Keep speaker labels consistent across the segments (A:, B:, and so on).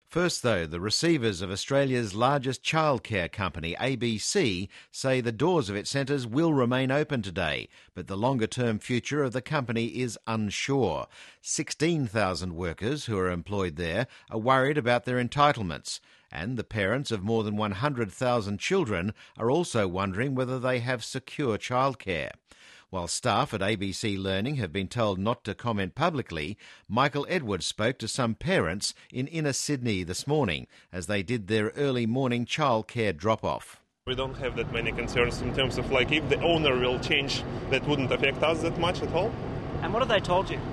A: First, though, the receivers of Australia's largest childcare company, ABC, say the doors of its centres will remain open today, but the longer-term future of the company is unsure. 16,000 workers who are employed there are worried about their entitlements, and the parents of more than 100,000 children are also wondering whether they have secure childcare. While staff at ABC Learning have been told not to comment publicly, Michael Edwards spoke to some parents in inner Sydney this morning as they did their early morning childcare drop-off.
B: We don't have that many concerns in terms of if the owner will change, that wouldn't affect us that much at all.
C: And what have they told you?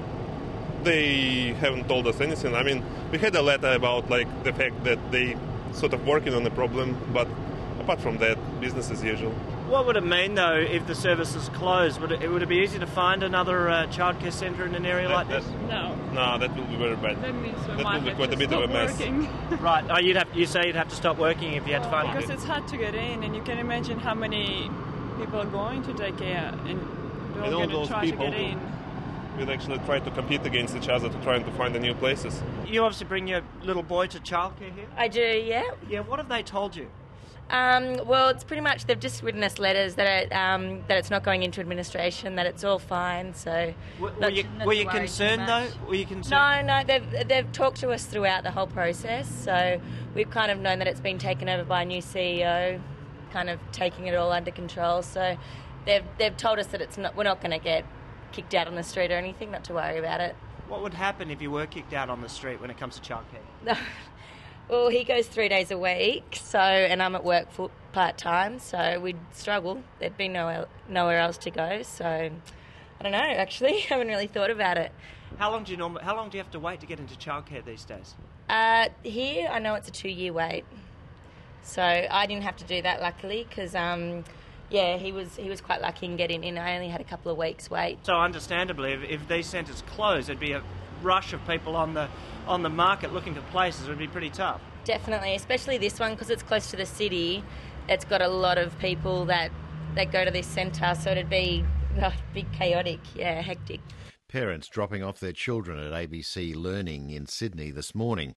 B: They haven't told us anything. I mean, we had a letter about the fact that they sort of working on the problem, but apart from that, business as usual.
C: What would it mean, though, if the service is closed? Would it be easy to find another childcare centre in an area like this?
D: No.
B: No, that will be very bad.
D: That means we
B: That
D: might
B: will be
D: have
B: quite
D: to
B: a bit
D: stop
B: of a mess.
D: working.
C: Right. Oh, you say you'd have to stop working if you had to find
D: Because it's hard to get in, and you can imagine how many people are going to take care and they're all going to try to get in.
B: We'd actually try to compete against each other to try to find the new places.
C: You obviously bring your little boy to childcare here?
E: I do, yeah.
C: Yeah, what have they told you?
E: Well, it's pretty much they've just written us letters that it's not going into administration, that it's all fine. So,
C: were you concerned though? Were you concerned?
E: No. They've talked to us throughout the whole process. So we've kind of known that it's been taken over by a new CEO, kind of taking it all under control. So they've told us that we're not going to get kicked out on the street or anything. Not to worry about it.
C: What would happen if you were kicked out on the street when it comes to childcare?
E: Well, he goes 3 days a week, and I'm at work part-time, so we'd struggle. There'd be nowhere else to go, so I don't know, actually. I haven't really thought about it.
C: How long do you have to wait to get into childcare these days?
E: Here, I know it's a 2-year wait, so I didn't have to do that, luckily, because, he was quite lucky in getting in. I only had a couple of weeks wait.
C: So understandably, if these centres close, there'd be a rush of people on the market looking for places. It would be pretty tough.
E: Definitely, especially this one because it's close to the city. It's got a lot of people that go to this centre, so it'd be chaotic, hectic.
A: Parents dropping off their children at ABC Learning in Sydney this morning.